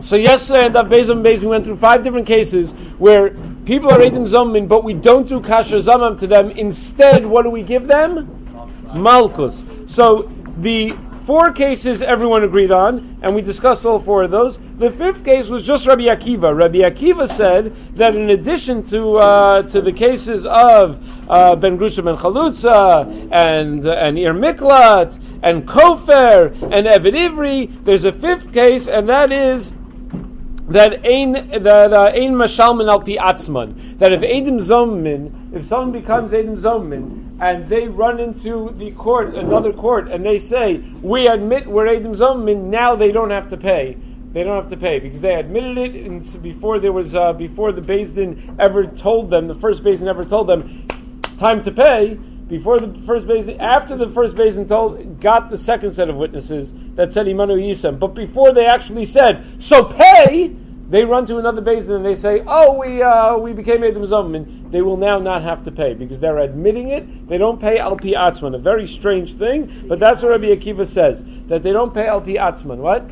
So yesterday at Bezam Bez we went through 5 different cases where people are Eidim Zomin, but we don't do Kasher Zamam to them. Instead, what do we give them? Malkus. So the 4 cases everyone agreed on, and we discussed all 4 of those. The 5th case was just Rabbi Akiva. Rabbi Akiva said that in addition to the cases of Ben Grusha Ben Chalutza and Ir Miklat and Kofer and Eved Ivri, there's a 5th case, and that is that ein mashalmin al pi atzman. That if Eidim Zomin, if someone becomes Eidim Zomin and they run into the court, another court, and they say, we admit we're Eidim Zomin, now they don't have to pay. They don't have to pay because they admitted it before the Beis Din ever told them, the first Beis Din ever told them, time to pay. Before the first Beis Din, after the first Beis Din got the second set of witnesses that said Imanu Yisem, but before they actually said, so pay, they run to another Beis Din and they say, we became Eidim Zomin. They will now not have to pay because they're admitting it. They don't pay Al Pi Atzman. A very strange thing, but that's what Rabbi Akiva says, that they don't pay Al Pi Atzman. What?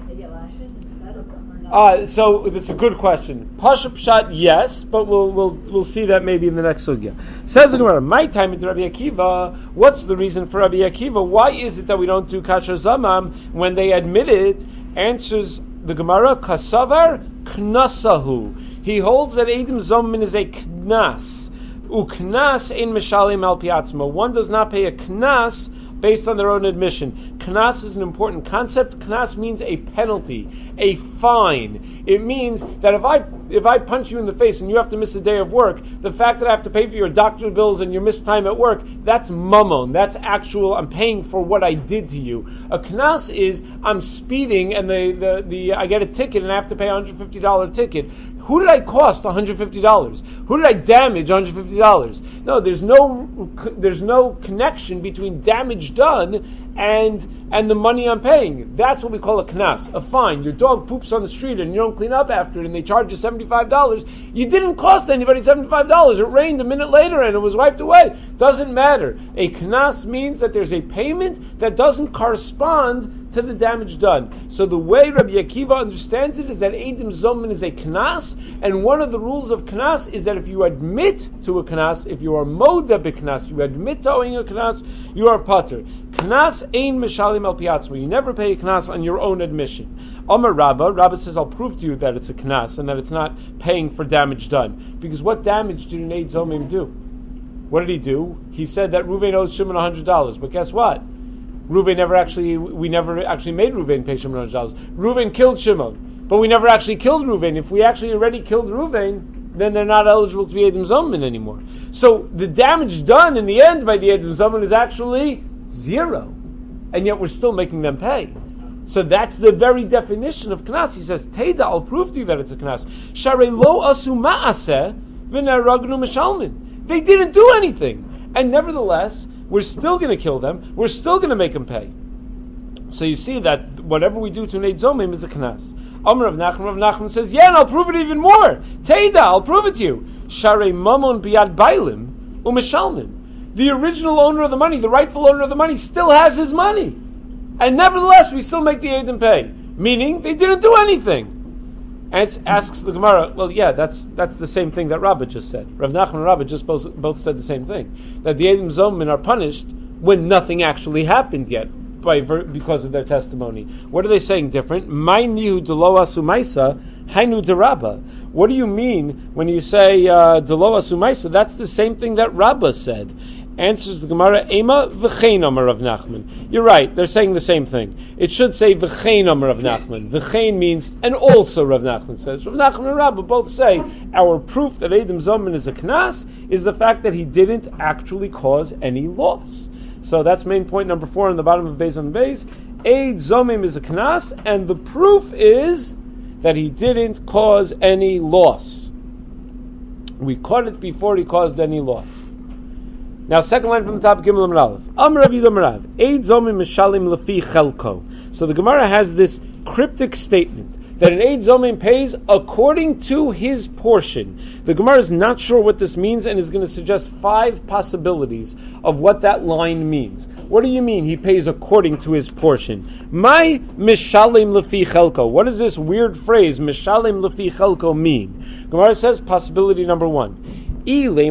So it's a good question. Pashup Pshat, yes, but we'll see that maybe in the next sugya. Says the Gemara, my time into Rabbi Akiva. What's the reason for Rabbi Akiva? Why is it that we don't do Kasher Zamam when they admit it? Answers the Gemara, Kasavar Knasahu. He holds that Eidim Zomin is a Knas. Uknas in Mishalim al Piatzma. One does not pay a Knas based on their own admission. Knas is an important concept. Knas means a penalty, a fine. It means that if I punch you in the face and you have to miss a day of work, the fact that I have to pay for your doctor bills and your missed time at work, that's mammon. That's actual, I'm paying for what I did to you. A Knas is, I'm speeding and I get a ticket and I have to pay a $150 ticket. Who did I cost $150? Who did I damage $150? No, there's no connection between damage done and the money I'm paying. That's what we call a knas, a fine. Your dog poops on the street and you don't clean up after it and they charge you $75. You didn't cost anybody $75. It rained a minute later and it was wiped away. Doesn't matter. A knas means that there's a payment that doesn't correspond to the damage done. So the way Rabbi Akiva understands it is that Eidim Zomin is a knas, and one of the rules of knas is that if you admit to a knas, if you are moda b'knas, you admit to owing a knas, you are pater. Knas ein mishalim al piatzma. You never pay a knas on your own admission. Amar Rabba says, I'll prove to you that it's a knas and that it's not paying for damage done. Because what damage did an Eid Zomim do? What did he do? He said that Reuven owes Shimon $100. But guess what? We never actually made Reuven pay Shimon $100. Reuven killed Shimon, but we never actually killed Reuven. If we actually already killed Reuven, then they're not eligible to be Eidim Zomin anymore. So the damage done in the end by the Eidim Zomin is actually 0, and yet we're still making them pay. So that's the very definition of knas. He says, Teda, I'll prove to you that it's a knas. Sharei lo asu ma'aseh v'neragnu mishalmin. They didn't do anything, and nevertheless, we're still going to kill them. We're still going to make them pay. So you see that whatever we do to an Eid Zomim is a knas. Amar Rav Nachman says, yeah, and I'll prove it even more. Teda, I'll prove it to you. Sharei mamon biyad bailim u'mishalmin. The original owner of the money, the rightful owner of the money, still has his money. And nevertheless, we still make the Eidim pay. Meaning, they didn't do anything. And it asks the Gemara, well, yeah, that's the same thing that Rabbah just said. Rav Nachman and Rabbah just both said the same thing. That the Eidim Zomin are punished when nothing actually happened yet because of their testimony. What are they saying different? Ma'inihu delo asu ma'isa, hainu de Rabbah. What do you mean when you say delo asu ma'isa? That's the same thing that Rabbah said. Answers the Gemara, Ema v'chein amar Rav Nachman. You're right, they're saying the same thing. It should say v'chein amar Rav Nachman. V'chein means, and also Rav Nachman says. Rav Nachman and Rabbah both say, our proof that Eidim Zomin is a knas is the fact that he didn't actually cause any loss. So that's main point number 4 on the bottom of Beis on Beis. Eid Zomim is a knas, and the proof is that he didn't cause any loss. We caught it before he caused any loss. Now, second line from the top, Gimel Amar Aleph. Amar Rabbi Yehuda Marav, Eid Zomim Mishalim Lefi Chelko. So the Gemara has this cryptic statement that an Eid Zomim pays according to his portion. The Gemara is not sure what this means and is going to suggest 5 possibilities of what that line means. What do you mean he pays according to his portion? My mishalim lefi chelko. What does this weird phrase, mishalim lefi chelko, mean? Gemara says possibility number 1. If 2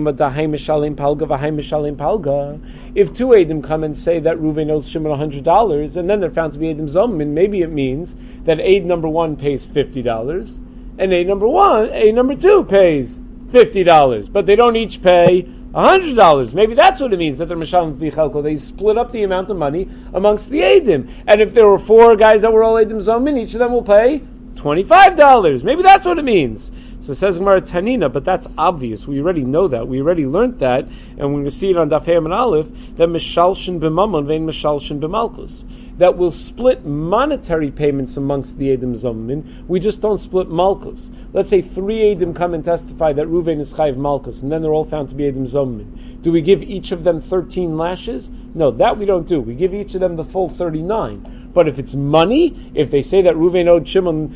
Eidim come and say that Reuven owes Shimon $100, and then they're found to be Eidim Zomim, maybe it means that Eid number 1 pays $50, and Eid number 2 pays $50, but they don't each pay $100. Maybe that's what it means, that they're Mishalim Fi Chelko. They split up the amount of money amongst the Eidim. And if there were 4 guys that were all Eidim Zomim, each of them will pay $25. Maybe that's what it means. So it says Gemara Tanina, but that's obvious. We already know that. We already learned that, and we're going to see it on Daf Hey and Aleph, that Mishalshin b'Mamon vein Mishalshin b'Malkus. That will split monetary payments amongst the Eidim Zomim. We just don't split Malkus. Let's say 3 Eidim come and testify that Reuven is Chayiv Malkus, and then they're all found to be Eidim Zomim. Do we give each of them 13 lashes? No, that we don't do. We give each of them the full 39. But if it's money, if they say that Reuven owed Shimon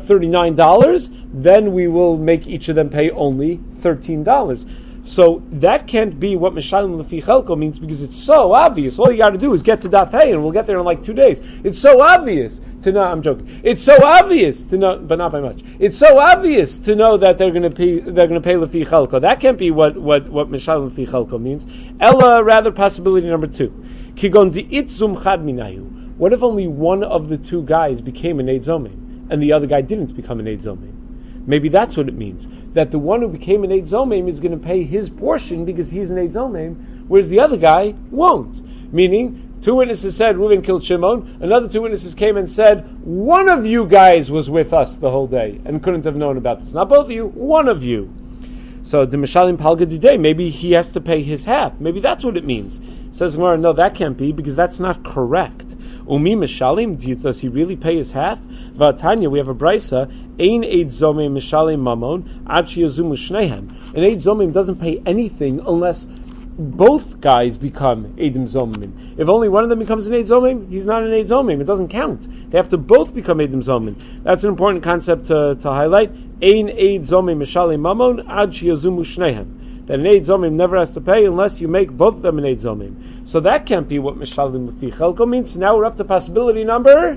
$39, then we will make each of them pay only $13. So that can't be what Mishalim Lefi Chelko means, because it's so obvious. All you got to do is get to Daf Hey, and we'll get there in like 2 days. It's so obvious to know. I'm joking. It's so obvious to know, but not by much. It's so obvious to know that they're going to pay Lefi Chelko. That can't be what Mishalim Lefi Chelko means. Ella, rather, possibility number 2. Kigon di'itzum chad minayu. What if only one of the 2 guys became an Eid Zomim, and the other guy didn't become an Eid Zomim? Maybe that's what it means. That the one who became an Eid Zomim is going to pay his portion because he's an Eid Zomim, whereas the other guy won't. Meaning, 2 witnesses said Reuven killed Shimon, another 2 witnesses came and said, one of you guys was with us the whole day and couldn't have known about this. Not both of you, one of you. So, the Mishalim Palga Didei, maybe he has to pay his half. Maybe that's what it means. Says Gemara, no, that can't be, because that's not correct. Umi Mishalim, does he really pay his half? Vatanya, we have a brisa, Ein Eid Zomim Mishalim Mamon, Ad Sheyazumu Shnehem. An Eid Zomim doesn't pay anything unless both guys become Eidim Zomim. If only one of them becomes an Eid Zomim, he's not an Eid Zomim. It doesn't count. They have to both become Eidim Zomim. That's an important concept to highlight. Ein Eid Zomim Mishalim Mamon, Ad Sheyazumu Shnehem. That an Eid Zomim never has to pay unless you make both of them an Eid Zomim. So that can't be what Mishalim Lefi Chelko means. So now we're up to possibility number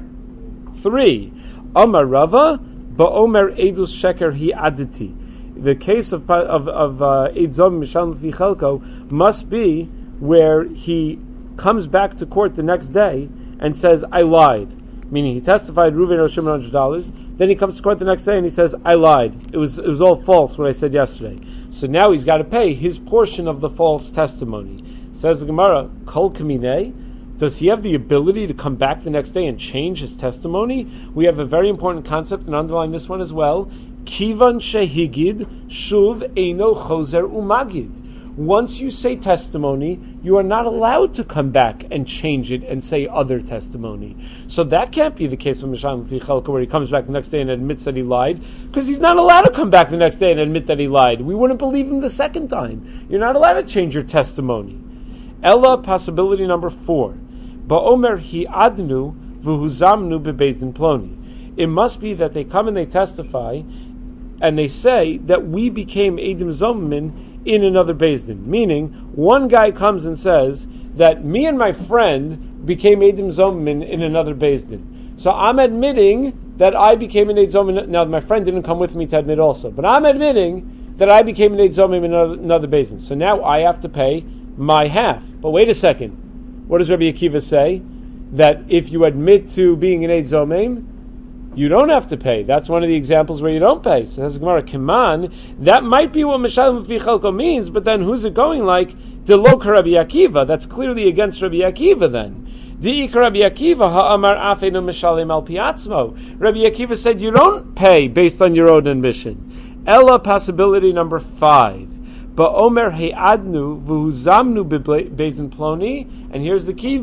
3. Amar Rava, Ba'omer Eidus Sheker Hi Aditi. The case of Eid Zomim Mishalim Lefi Chelko must be where he comes back to court the next day and says, I lied. Meaning he testified Reuven owed Shimon $100. Then he comes to court the next day and he says, I lied. It was all false what I said yesterday. So now he's got to pay his portion of the false testimony. Says the Gemara, Kol Kamine, does he have the ability to come back the next day and change his testimony? We have a very important concept, and underline this one as well. Kivan shehigid shuv eino chozer umagid. Once you say testimony, you are not allowed to come back and change it and say other testimony. So that can't be the case of Mishalim Lefi Chelko, where he comes back the next day and admits that he lied, because he's not allowed to come back the next day and admit that he lied. We wouldn't believe him the second time. You're not allowed to change your testimony. Ella, possibility number 4. Ba'omer hi adnu v'huzamnu bebezdin ploni. It must be that they come and they testify, and they say that we became Eidim Zomim in another Beis Din. Meaning, one guy comes and says that me and my friend became Eidim Zomim in another Beis Din. So I'm admitting that I became an Eid Zomim. Now, my friend didn't come with me to admit also, but I'm admitting that I became an Eid Zomim in another Beis Din. So now I have to pay my half. But wait a second. What does Rabbi Akiva say? That if you admit to being an Eid Zomim, you don't have to pay. That's one of the examples where you don't pay. So says Gemara, Kiman, that might be what Mishalim Lefi Chelko means, but then who's it going like? Delok Rabbi Akiva. That's clearly against Rabbi Akiva then. Di'ik Rabbi Akiva ha'amar afenu Mishalim al piatzmo. Rabbi Akiva said you don't pay based on your own admission. Ella, possibility number 5. Ba'omer he'adnu v'huzamnu bebezdin ploni. And here's the key,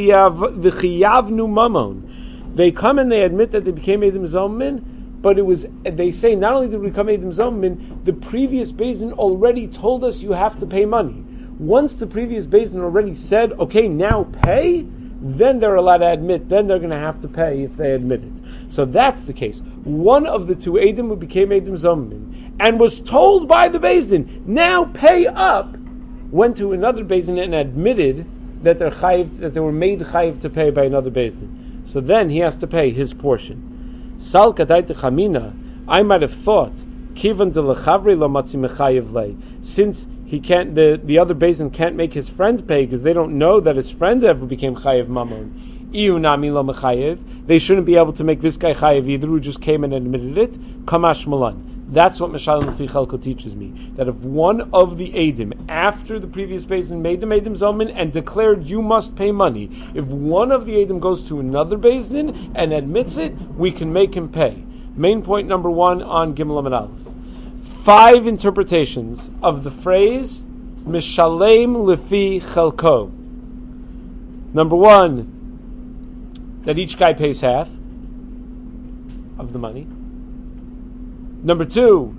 v'chiyavnu mamon. They come and they admit that they became Eidim Zomim, but they say not only did we become Eidim Zomim, the previous Beis Din already told us you have to pay money. Once the previous Beis Din already said, okay, now pay, then they're allowed to admit, then they're going to have to pay if they admit it. So that's the case. One of the two Eidim who became Eidim Zomim and was told by the Beis Din, now pay up, went to another Beis Din and admitted that they were made chayiv to pay by another Beis Din. So then he has to pay his portion. Sal kadai techamina, I might have thought, kivan de lechavri lo matzi mechayiv lei, since he can't, the other Beis Din can't make his friend pay because they don't know that his friend ever became chayiv mamon. Iu nami lo mechayiv, they shouldn't be able to make this guy chayiv either, who just came and admitted it. Kamash malan. That's what Mishalim Lefi Chelko teaches me. That if one of the Eidim, after the previous Beis Din made them Eidim Zomin and declared you must pay money, if one of the Eidim goes to another Beis Din and admits it, we can make him pay. Main point number 1 on Gimel Amud Aleph. 5 interpretations of the phrase Mishalem Lefi Chelko. Number 1, that each guy pays half of the money. Number 2,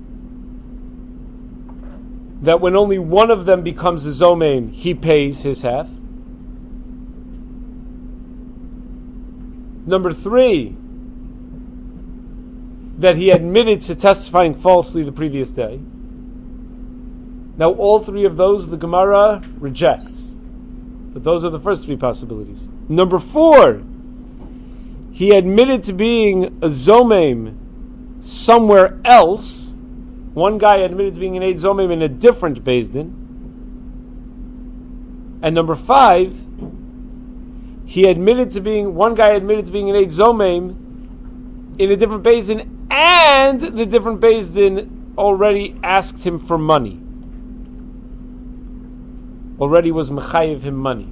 that when only one of them becomes a zomein, he pays his half. Number 3, that he admitted to testifying falsely the previous day. Now all 3 of those the Gemara rejects. But those are the first 3 possibilities. Number 4, he admitted to being a zomein somewhere else. One guy admitted to being an Eid Zomim in a different Beis Din. And number 5, one guy admitted to being an Eid Zomim in a different Beis Din, and the different Beis Din already asked him for money. Already was mechayiv him money.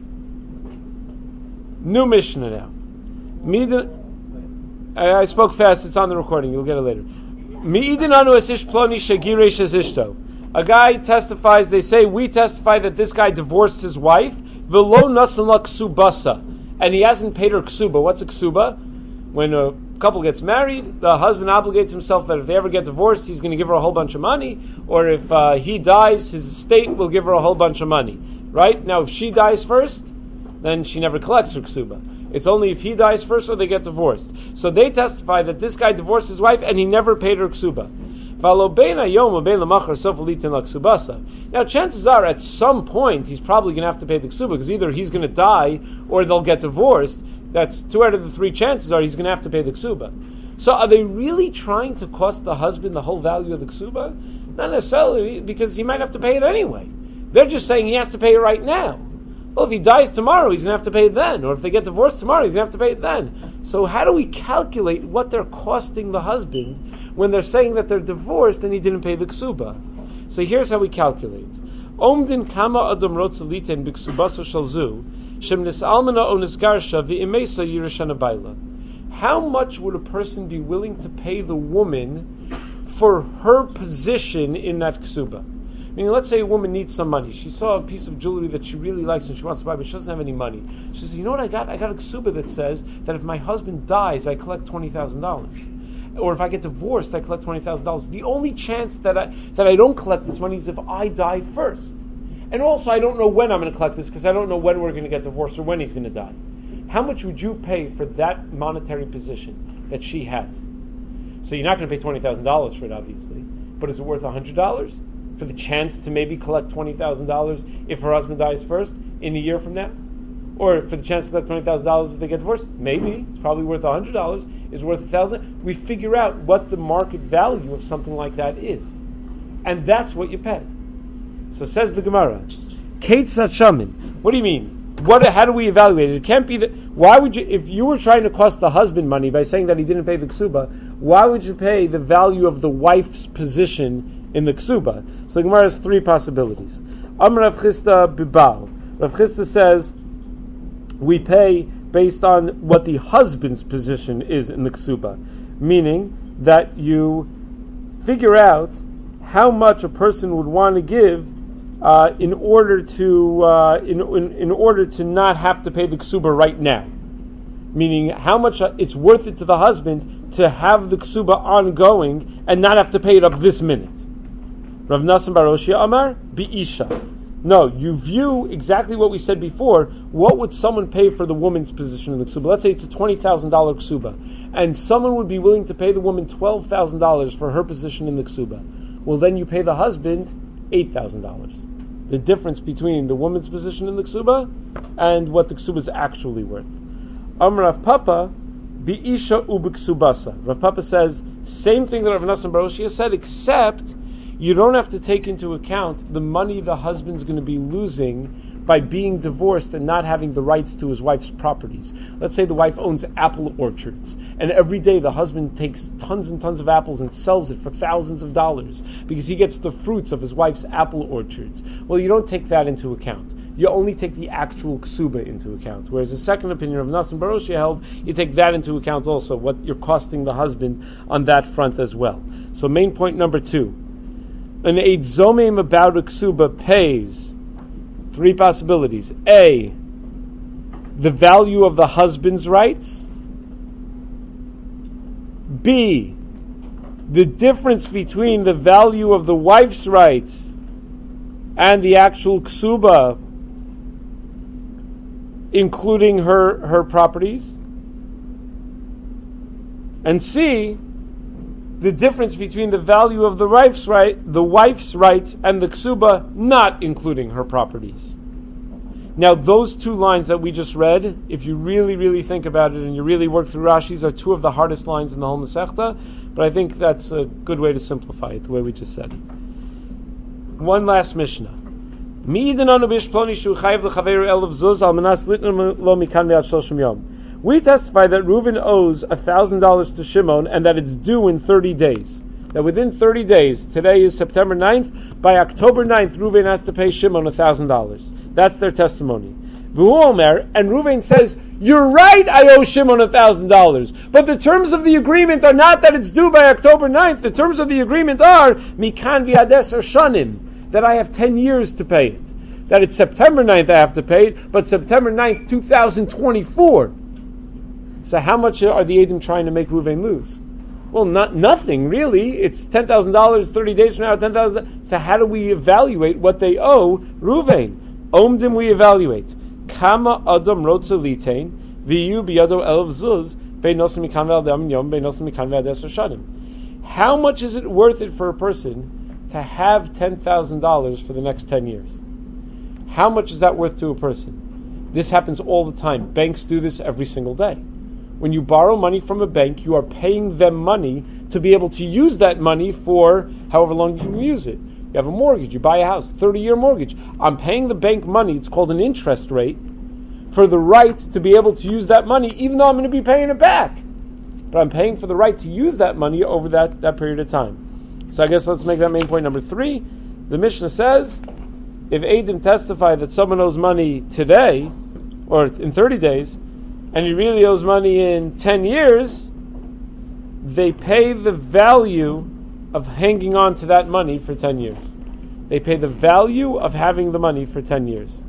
New Mishnah now. I spoke fast, it's on the recording, you'll get it later. A guy testifies, they say, we testify that this guy divorced his wife, and he hasn't paid her ksuba. What's a ksuba? When a couple gets married, the husband obligates himself that if they ever get divorced, he's going to give her a whole bunch of money, or if he dies, his estate will give her a whole bunch of money. Right? Now, if she dies first, then she never collects her ksuba. It's only if he dies first or they get divorced. So they testify that this guy divorced his wife and he never paid her ksuba. Now chances are at some point he's probably going to have to pay the ksuba, because either he's going to die or they'll get divorced. That's 2 out of the 3 chances are he's going to have to pay the ksuba. So are they really trying to cost the husband the whole value of the ksuba? Not necessarily, because he might have to pay it anyway. They're just saying he has to pay it right now. Well, if he dies tomorrow, he's going to have to pay it then. Or if they get divorced tomorrow, he's going to have to pay it then. So how do we calculate what they're costing the husband when they're saying that they're divorced and he didn't pay the ksuba? So here's how we calculate. Omdin kama adam rotzaliten b'ksubaso shalzu shemnis almana onisgarsha v'imesa yirashana baila. How much would a person be willing to pay the woman for her position in that ksuba? Meaning, let's say a woman needs some money. She saw a piece of jewelry that she really likes and she wants to buy, but she doesn't have any money. She says, you know what I got? I got a ksuba that says that if my husband dies, I collect $20,000. Or if I get divorced, I collect $20,000. The only chance that I don't collect this money is if I die first. And also, I don't know when I'm going to collect this, because I don't know when we're going to get divorced or when he's going to die. How much would you pay for that monetary position that she has? So you're not going to pay $20,000 for it, obviously. But is it worth $100? For the chance to maybe collect $20,000 if her husband dies first in a year from now? Or for the chance to collect $20,000 if they get divorced? Maybe. It's probably worth $100. It's worth $1,000. We figure out what the market value of something like that is. And that's what you pay. So says the Gemara, Kate Sachamin. What do you mean? How do we evaluate it? It can't be that. Why would you, if you were trying to cost the husband money by saying that he didn't pay the ksuba, why would you pay the value of the wife's position in the ksuba? So the Gemara has 3 possibilities. Amar Rav Chisda Bibal. Rav Chisda says we pay based on what the husband's position is in the ksuba, meaning that you figure out how much a person would want to give in order to not have to pay the ksuba right now. Meaning how much it's worth it to the husband to have the ksuba ongoing and not have to pay it up this minute. Rav Nassim Bar Oshia Amar Bi'isha. No, you view exactly what we said before. What would someone pay for the woman's position in the ksuba? Let's say it's a $20,000 ksuba, and someone would be willing to pay the woman $12,000 for her position in the ksuba. Well, then you pay the husband $8,000. The difference between the woman's position in the ksuba and what the ksuba is actually worth. Rav Papa, bi'isha u'b'ksubasa. Rav Papa says, same thing that Rav Nosson bar Oshia said, except you don't have to take into account the money the husband's going to be losing by being divorced and not having the rights to his wife's properties. Let's say the wife owns apple orchards, and every day the husband takes tons and tons of apples and sells it for thousands of dollars because he gets the fruits of his wife's apple orchards. Well, you don't take that into account. You only take the actual ksuba into account. Whereas the second opinion of Nosson bar Oshia held, you take that into account also, what you're costing the husband on that front as well. So main point number 2. An Eid Zomim about a ksuba pays 3 possibilities. A, the value of the husband's rights. B, the difference between the value of the wife's rights and the actual ksuba, including her properties. And C, the difference between the value of the wife's rights and the ksuba, not including her properties. Now, those 2 lines that we just read, if you really, really think about it and you really work through Rashi's, are 2 of the hardest lines in the whole Masechta, but I think that's a good way to simplify it, the way we just said it. One last Mishnah. We testify that Reuven owes $1,000 to Shimon and that it's due in 30 days. That within 30 days, today is September 9th, by October 9th, Reuven has to pay Shimon $1,000. That's their testimony. V'hu omer, and Reuven says, you're right, I owe Shimon $1,000. But the terms of the agreement are not that it's due by October 9th. The terms of the agreement are, mikan v'ades shanim, that I have 10 years to pay it. That it's September 9th I have to pay it, but September 9th, 2024. So how much are the Eidim trying to make Reuven lose? Well, nothing really. It's $10,000 30 days from now, $10,000. So how do we evaluate what they owe Reuven? Omdim we evaluate. Kama adam rotza litain v'yu biyado elv zuz beinosim mikan ve'adam yom beinosim mikan ve'ades shanim. How much is it worth it for a person to have $10,000 for the next 10 years? How much is that worth to a person? This happens all the time. Banks do this every single day. When you borrow money from a bank, you are paying them money to be able to use that money for however long you can use it. You have a mortgage, you buy a house, 30-year mortgage. I'm paying the bank money, it's called an interest rate, for the right to be able to use that money, even though I'm going to be paying it back. But I'm paying for the right to use that money over that period of time. So I guess let's make that main point number 3. The Mishnah says, if Eidim testify that someone owes money today, or in 30 days, and he really owes money in 10 years, they pay the value of hanging on to that money for 10 years. They pay the value of having the money for 10 years.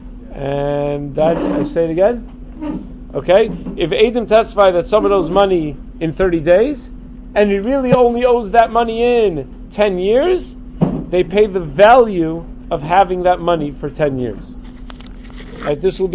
And that, I say it again? Okay? If Eidim testify that someone owes money in 30 days, and he really only owes that money in 10 years, they pay the value of having that money for 10 years. Right, this will be